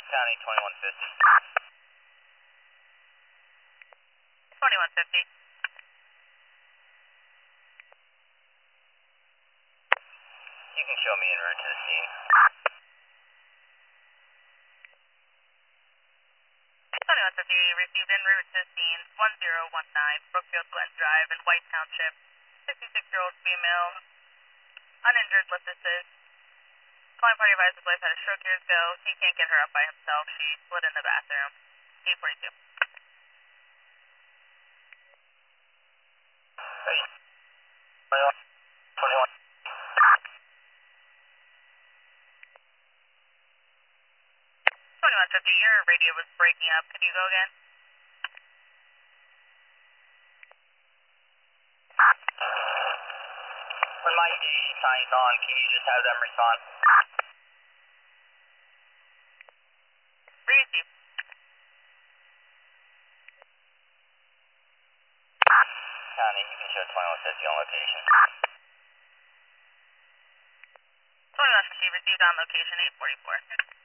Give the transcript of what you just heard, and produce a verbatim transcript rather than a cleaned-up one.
County twenty-one fifty. twenty-one fifty. You can show me en route to the scene. twenty-one fifty, received en route to scene one zero one nine, Brookfield Glen Drive in White Township. sixty-six-year-old female, uninjured lip assist. Calling party advised his wife had a stroke years ago. He can't get her up by himself. She slid in the bathroom. eight forty-two. Hey. twenty-one. twenty-one. twenty-one fifty, your radio was breaking up. Can you go again? When my station signs on, can you just have them respond? Receive. County, you can show twenty-one fifty on location. twenty-one fifty, received on location eight forty-four.